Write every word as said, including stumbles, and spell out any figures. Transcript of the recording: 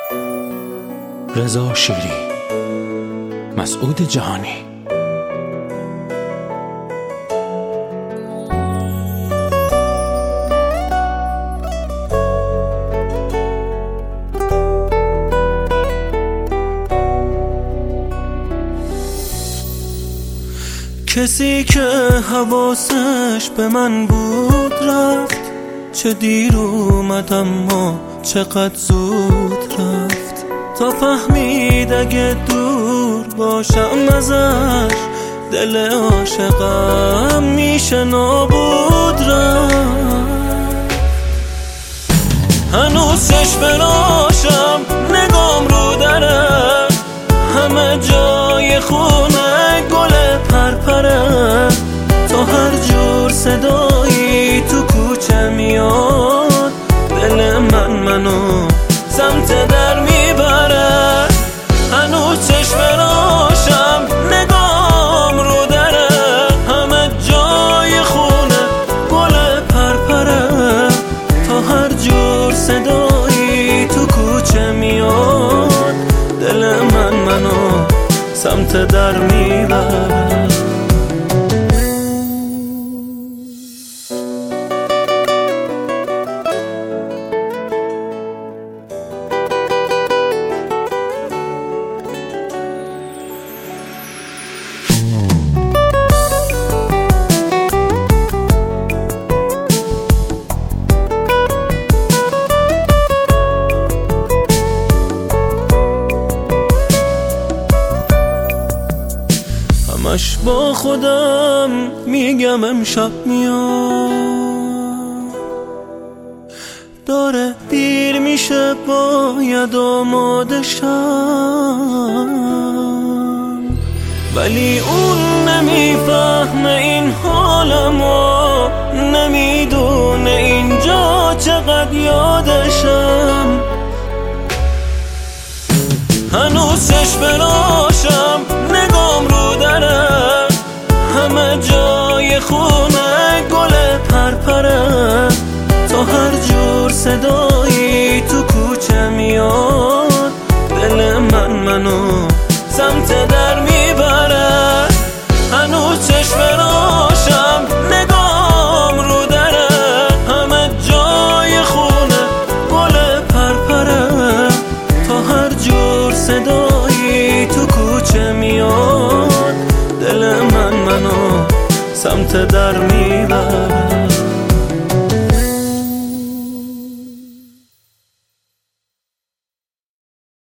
رضا شیری، مسعود جهانی. کسی که حواسش به من بود رفت، چه دیر اومد اما چقدر زود رفت. تا فهمید اگه دور باشم ازش، دل عاشقم میشه نابود رفت. هنوز چشم راشم نگام رو دره، همه جای خونه گل پرپره. تا هر جور صدایی تو کوچه میاد، دل من منو سمت در میبره. هنوز چشم راشم نگام رو دره، همه جای خونه گل پرپره. تا هر جور صدایی تو کوچه میاد، دل من منو سمت در میبره. همش با خودم میگم امشب میاد، داره دیر میشه باید آماده شم. ولی اون نمیفهمه این حالمو، نمیدونه اینجا چقدر یادشم. هنوز چشم راشم نگام رو دره، همه جای خونه گل پرپره. تا هر جور صدایی تو کوچه میاد، دل من منو سمت در میبره. هنوز چشم راشم نگام رو دره، همه جای خونه گل پرپره. تا هر جور صدایی تو کوچه میاد، دل من منو سمت در میبره.